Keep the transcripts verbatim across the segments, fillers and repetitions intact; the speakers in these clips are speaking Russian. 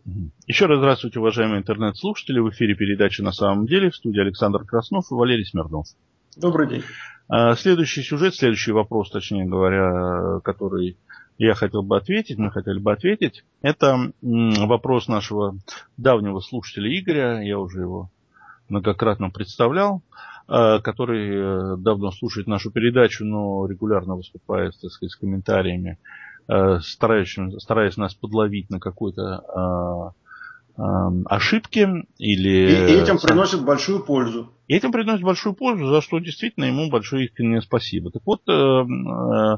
Еще раз здравствуйте, уважаемые интернет-слушатели. В эфире передача «На самом деле». В студии Александр Краснов и Валерий Смирнов. Добрый день. Следующий сюжет, следующий вопрос, точнее говоря, который я хотел бы ответить, мы хотели бы ответить, это вопрос нашего давнего слушателя Игоря. Я уже его многократно представлял, который давно слушает нашу передачу, но регулярно выступает, так сказать, с комментариями, стараясь, стараясь нас подловить на какой-то э, э, ошибке. Или... И этим приносит большую пользу. И этим приносит большую пользу, за что действительно ему большое искреннее спасибо. Так вот, э, э,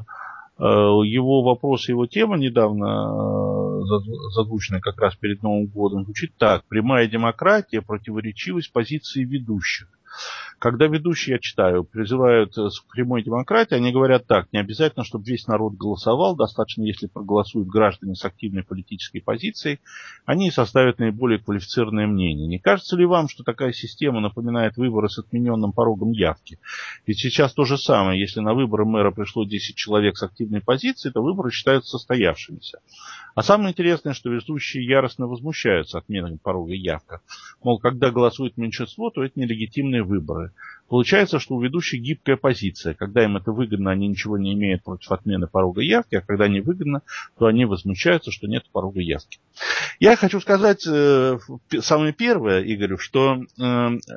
его вопрос, его тема недавно зазвученная как раз перед Новым годом, звучит так: прямая демократия, противоречивость позиции ведущих. Когда ведущие, я читаю, призывают к прямой демократии, они говорят так: не обязательно, чтобы весь народ голосовал, достаточно, если проголосуют граждане с активной политической позицией, они составят наиболее квалифицированное мнение. Не кажется ли вам, что такая система напоминает выборы с отмененным порогом явки? Ведь сейчас то же самое: если на выборы мэра пришло десять человек с активной позицией, то выборы считаются состоявшимися. А самое интересное, что ведущие яростно возмущаются отменой порога явка. Мол, когда голосует меньшинство, то это нелегитимные выборы. Получается, что у ведущих гибкая позиция. Когда им это выгодно, они ничего не имеют против отмены порога явки, а когда не выгодно, то они возмущаются, что нет порога явки. Я хочу сказать э, самое первое Игорю, что э, э,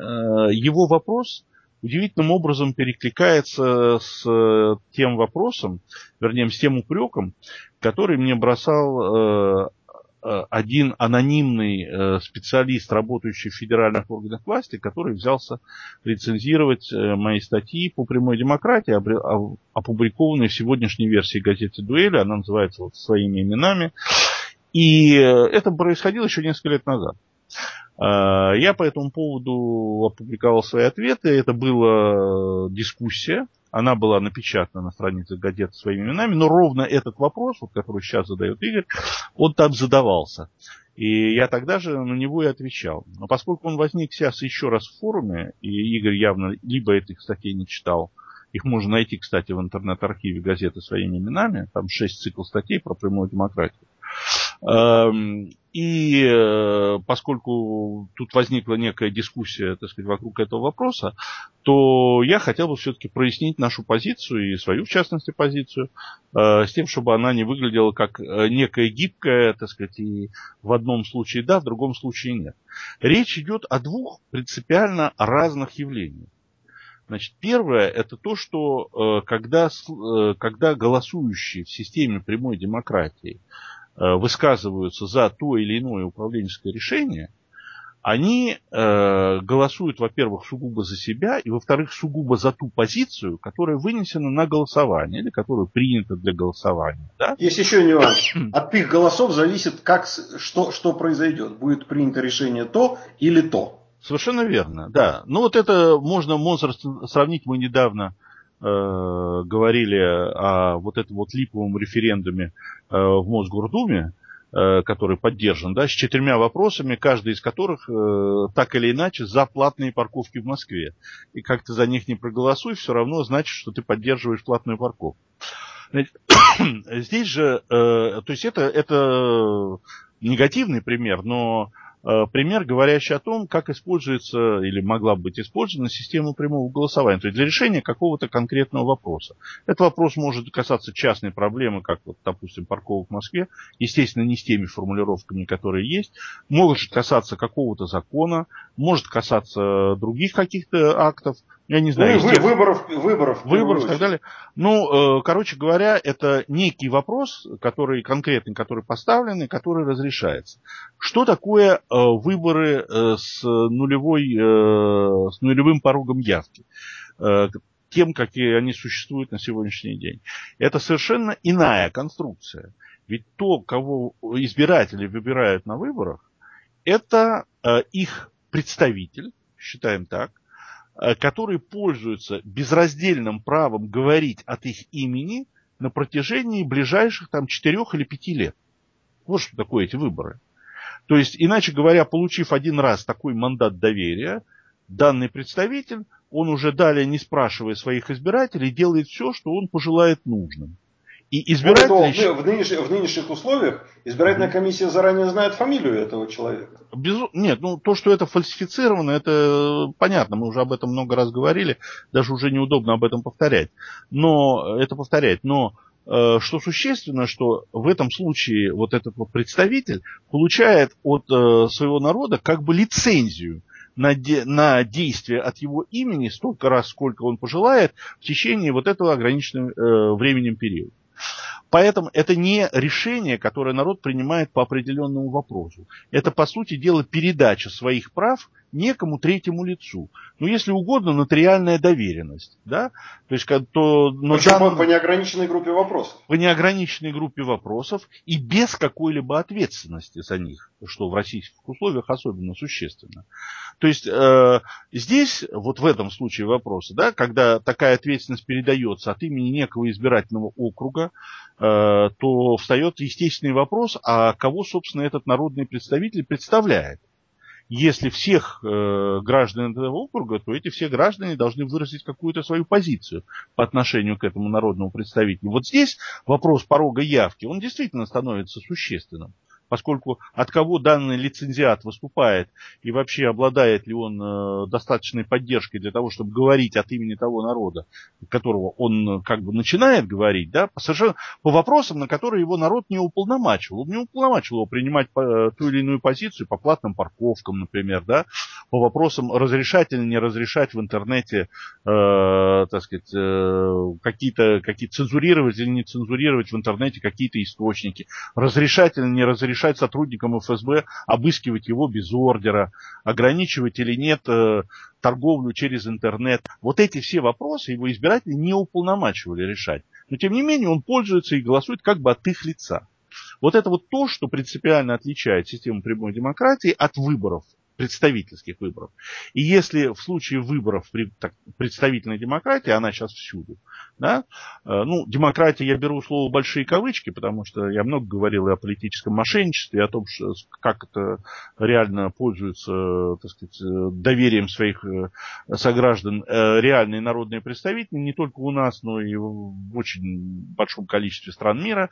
его вопрос удивительным образом перекликается с тем вопросом, вернее, с тем упреком, который мне бросал э, один анонимный э, специалист, работающий в федеральных органах власти, который взялся рецензировать э, мои статьи по прямой демократии, опубликованные в сегодняшней версии газеты «Дуэли». Она называется вот своими именами. И это происходило еще несколько лет назад. Я по этому поводу опубликовал свои ответы. Это была дискуссия. Она была напечатана на странице газеты своими именами. Но ровно этот вопрос, вот, который сейчас задает Игорь, он там задавался. И я тогда же на него и отвечал. Но поскольку он возник сейчас еще раз в форуме, и Игорь явно либо этих статей не читал, их можно найти, кстати, в интернет-архиве газеты своими именами, там шесть цикл статей про прямую демократию. И поскольку тут возникла некая дискуссия, так сказать, вокруг этого вопроса, то я хотел бы все-таки прояснить нашу позицию, и свою, в частности, позицию, с тем, чтобы она не выглядела как некая гибкая, так сказать, и в одном случае да, в другом случае нет. Речь идет о двух принципиально разных явлениях. Значит, первое, это то, что когда, когда голосующие в системе прямой демократии высказываются за то или иное управленческое решение, они э, голосуют, во-первых, сугубо за себя, и, во-вторых, сугубо за ту позицию, которая вынесена на голосование, или которая принята для голосования. Да? Есть еще нюанс. От их голосов зависит, как, что, что произойдет. Будет принято решение то или то. Совершенно верно, да. Ну вот это можно, можно сравнить. Мы недавно э, говорили о вот этом вот липовом референдуме э, в Мосгордуме, э, который поддержан, да, с четырьмя вопросами, каждый из которых э, так или иначе за платные парковки в Москве. И как ты за них не проголосуй, все равно значит, что ты поддерживаешь платную парковку. Здесь же, э, то есть это, это негативный пример, но пример, говорящий о том, как используется или могла быть использована система прямого голосования, то есть для решения какого-то конкретного вопроса. Этот вопрос может касаться частной проблемы, как, вот, допустим, парковок в Москве, естественно, не с теми формулировками, которые есть, может касаться какого-то закона, может касаться других каких-то актов, я не знаю, ну, выборов, выборов, выборов и так далее. Ну, короче говоря, это некий вопрос, который конкретный, который поставлен, который разрешается. Что такое выборы с нулевой, с нулевым порогом явки? Тем, какие они существуют на сегодняшний день. Это совершенно иная конструкция. Ведь то, кого избиратели выбирают на выборах, это их представитель, считаем так, которые пользуются безраздельным правом говорить от их имени на протяжении ближайших там четырех или пяти лет. Вот что такое эти выборы. То есть, иначе говоря, получив один раз такой мандат доверия, данный представитель, он уже далее, не спрашивая своих избирателей, делает все, что он пожелает нужным. И избиратели... Более того, в, нынешних, в нынешних условиях избирательная комиссия заранее знает фамилию этого человека. Без... Нет, ну то, что это фальсифицировано, это понятно, мы уже об этом много раз говорили, даже уже неудобно об этом повторять. Но это повторять. Но э, что существенно, что в этом случае вот этот вот представитель получает от э, своего народа как бы лицензию на, де... на действие от его имени столько раз, сколько он пожелает в течение вот этого ограниченного э, временем периода. Поэтому это не решение, которое народ принимает по определенному вопросу. Это, по сути дела, передача своих прав некому третьему лицу. Ну, если угодно, нотариальная доверенность. Да? То есть, то, но Причем дан... по неограниченной группе вопросов. По неограниченной группе вопросов и без какой-либо ответственности за них, что в российских условиях особенно существенно. То есть э, здесь, вот в этом случае вопроса, да, когда такая ответственность передается от имени некого избирательного округа, э, то встает естественный вопрос, а кого, собственно, этот народный представитель представляет. Если всех э, граждан этого округа, то эти все граждане должны выразить какую-то свою позицию по отношению к этому народному представителю. Вот здесь вопрос порога явки, он действительно становится существенным. Поскольку от кого данный лицензиат выступает и вообще обладает ли он э, достаточной поддержкой для того, чтобы говорить от имени того народа, которого он как бы начинает говорить, да, по, совершенно, по вопросам, на которые его народ не уполномачивал. Он не уполномачивал его принимать по, ту или иную позицию по платным парковкам, например, да, по вопросам разрешать или не разрешать в интернете, э, так сказать, э, какие-то, какие-то цензурировать или не цензурировать в интернете какие-то источники, разрешать или не разрешать решать сотрудникам эф эс бэ обыскивать его без ордера, ограничивать или нет э, торговлю через интернет. Вот эти все вопросы его избиратели не уполномачивали решать. Но тем не менее он пользуется и голосует как бы от их лица. Вот это вот то, что принципиально отличает систему прямой демократии от выборов, представительских выборов. И если в случае выборов при так, представительной демократии, она сейчас всюду, да, э, ну, демократия, я беру слово большие кавычки, потому что я много говорил и о политическом мошенничестве, и о том, что, как это реально пользуются, так сказать, доверием своих сограждан э, реальные народные представители, не только у нас, но и в очень большом количестве стран мира.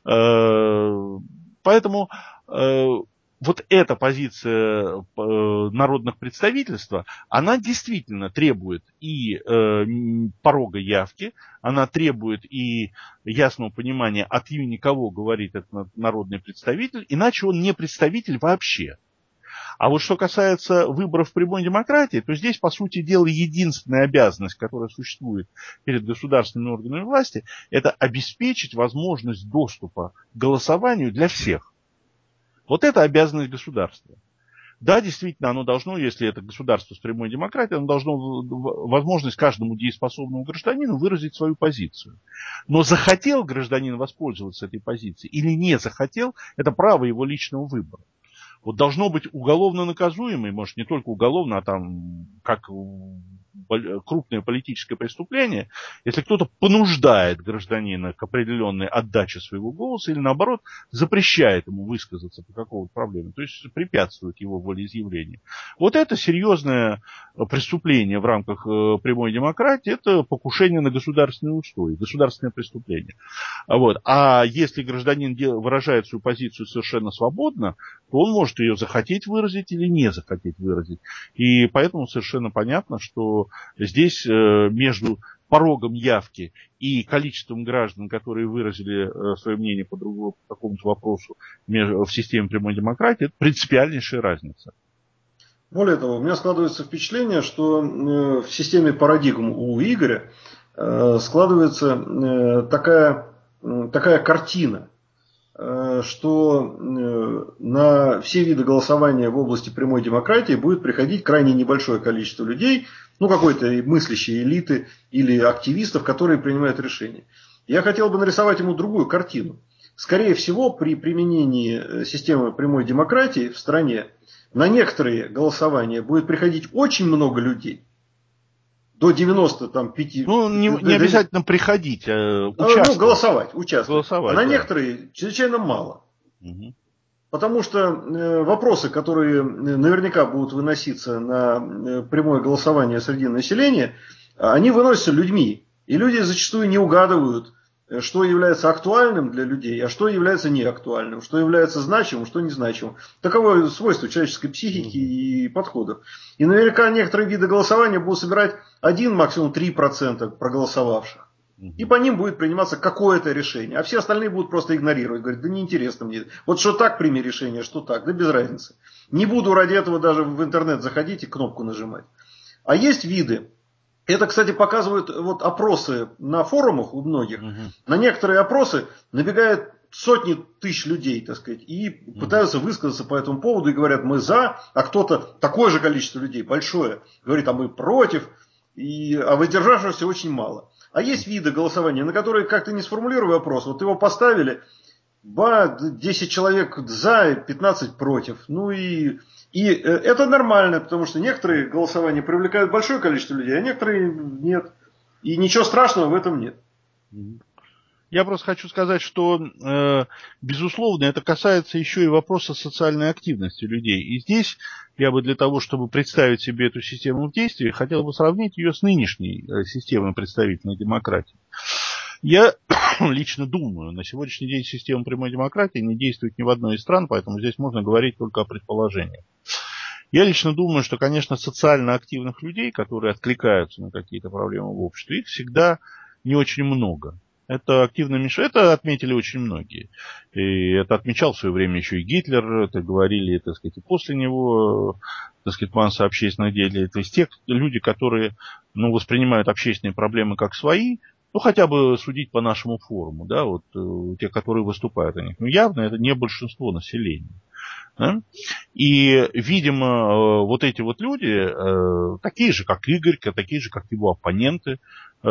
Э, поэтому э, вот эта позиция народных представительства, она действительно требует и э, порога явки, она требует и ясного понимания, от имени кого говорит этот народный представитель, иначе он не представитель вообще. А вот что касается выборов в прямой демократии, то здесь, по сути дела, единственная обязанность, которая существует перед государственными органами власти, это обеспечить возможность доступа к голосованию для всех. Вот это обязанность государства. Да, действительно, оно должно, если это государство с прямой демократией, оно должно возможность каждому дееспособному гражданину выразить свою позицию. Но захотел гражданин воспользоваться этой позицией или не захотел, это право его личного выбора. Вот должно быть уголовно наказуемый, может не только уголовно, а там как крупное политическое преступление, если кто-то понуждает гражданина к определенной отдаче своего голоса или наоборот запрещает ему высказаться по какому-то проблеме, то есть препятствует его волеизъявлению. Вот это серьезное преступление в рамках прямой демократии, это покушение на государственный устой, государственное преступление. Вот. А если гражданин выражает свою позицию совершенно свободно, то он может ее захотеть выразить или не захотеть выразить. И поэтому совершенно понятно, что здесь между порогом явки и количеством граждан, которые выразили свое мнение по другому по какому-то вопросу в системе прямой демократии, это принципиальнейшая разница. Более того, у меня складывается впечатление, что в системе парадигм у Игоря складывается такая, такая картина, что на все виды голосования в области прямой демократии будет приходить крайне небольшое количество людей, ну какой-то мыслящей элиты или активистов, которые принимают решения. Я хотел бы нарисовать ему другую картину. Скорее всего, при применении системы прямой демократии в стране на некоторые голосования будет приходить очень много людей. До девяноста пяти. Ну, не, не обязательно приходить, а участвовать. Ну, голосовать, участвовать. голосовать а на да. некоторые чрезвычайно мало. Угу. Потому что э, вопросы, которые наверняка будут выноситься на э, прямое голосование среди населения, они выносятся людьми. И люди зачастую не угадывают что является актуальным для людей, а что является неактуальным, что является значимым, что незначимым. Таково свойство человеческой психики и подходов. И наверняка некоторые виды голосования будут собирать один, максимум три процента проголосовавших. И по ним будет приниматься какое-то решение. А все остальные будут просто игнорировать. Говорят, да неинтересно мне. Вот что так прими решение, что так. Да без разницы. Не буду ради этого даже в интернет заходить и кнопку нажимать. А есть виды. Это, кстати, показывают вот опросы на форумах у многих. Угу. На некоторые опросы набегают сотни тысяч людей, так сказать, и пытаются высказаться по этому поводу и говорят, мы за, а кто-то, такое же количество людей, большое, говорит, а мы против, и, а воздержавшихся очень мало. А есть виды голосования, на которые как-то не сформулируя вопрос, вот его поставили, ба, десять человек за, пятнадцать против. Ну и, и это нормально, потому что некоторые голосования привлекают большое количество людей, а некоторые нет. И ничего страшного в этом нет. Я просто хочу сказать, что, э, безусловно, это касается еще и вопроса социальной активности людей. И здесь я бы для того, чтобы представить себе эту систему в действии, хотел бы сравнить ее с нынешней системой представительной демократии. Я лично думаю, на сегодняшний день система прямой демократии не действует ни в одной из стран, поэтому здесь можно говорить только о предположениях. Я лично думаю, что, конечно, социально активных людей, которые откликаются на какие-то проблемы в обществе, их всегда не очень много. Это активно мешает, это отметили очень многие. И это отмечал в свое время еще и Гитлер, это говорили, так сказать, и после него, так сказать, масса общественных деятелей. То есть те люди, которые, ну, воспринимают общественные проблемы как свои, ну, хотя бы судить по нашему форуму, да, вот те, которые выступают о них. Ну, явно это не большинство населения. Да? И, видимо, вот эти вот люди, такие же, как Игорь, такие же, как его оппоненты,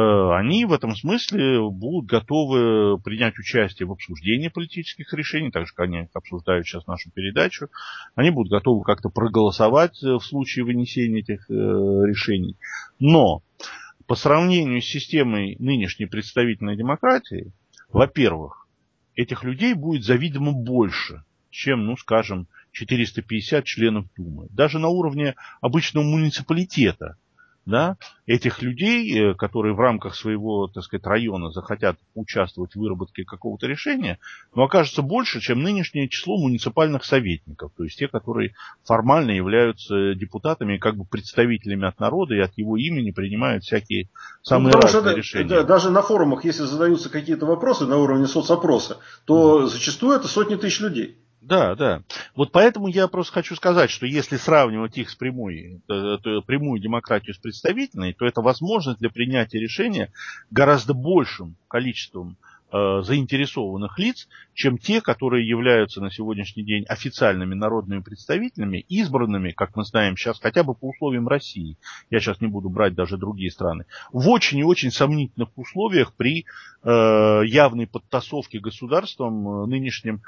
они в этом смысле будут готовы принять участие в обсуждении политических решений, так же, как они обсуждают сейчас нашу передачу. Они будут готовы как-то проголосовать в случае вынесения этих решений. Но по сравнению с системой нынешней представительной демократии, во-первых, этих людей будет заведомо больше, чем, ну, скажем, четыреста пятьдесят членов Думы. Даже на уровне обычного муниципалитета, да, этих людей, которые в рамках своего, так сказать, района захотят участвовать в выработке какого-то решения, но окажется больше, чем нынешнее число муниципальных советников, то есть те, которые формально являются депутатами и как бы представителями от народа и от его имени принимают всякие самые ну, разные что решения. Да, даже на форумах, если задаются какие-то вопросы на уровне соцопроса, то mm. зачастую это сотни тысяч людей. Да, да. Вот поэтому я просто хочу сказать, что если сравнивать их с прямой, то, прямую демократию с представительной, то это возможность для принятия решения гораздо большим количеством э, заинтересованных лиц, чем те, которые являются на сегодняшний день официальными народными представителями, избранными, как мы знаем сейчас, хотя бы по условиям России. Я сейчас не буду брать даже другие страны. В очень и очень сомнительных условиях при э, явной подтасовке государством нынешним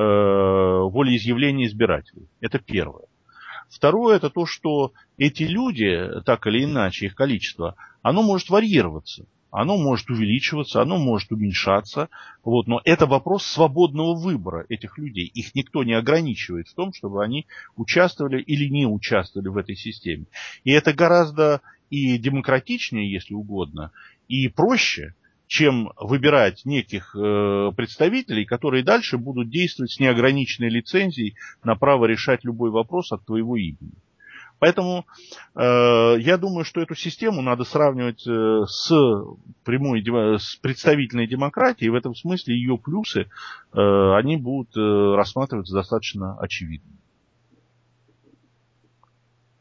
волеизъявления избирателей. Это первое. Второе, это то, что эти люди, так или иначе, их количество, оно может варьироваться, оно может увеличиваться, оно может уменьшаться. Вот, но это вопрос свободного выбора этих людей. Их никто не ограничивает в том, чтобы они участвовали или не участвовали в этой системе. И это гораздо и демократичнее, если угодно, и проще, чем выбирать неких э, представителей, которые дальше будут действовать с неограниченной лицензией на право решать любой вопрос от твоего имени. Поэтому э, я думаю, что эту систему надо сравнивать э, с прямой, с представительной демократией, и в этом смысле ее плюсы, э, они будут э, рассматриваться достаточно очевидно.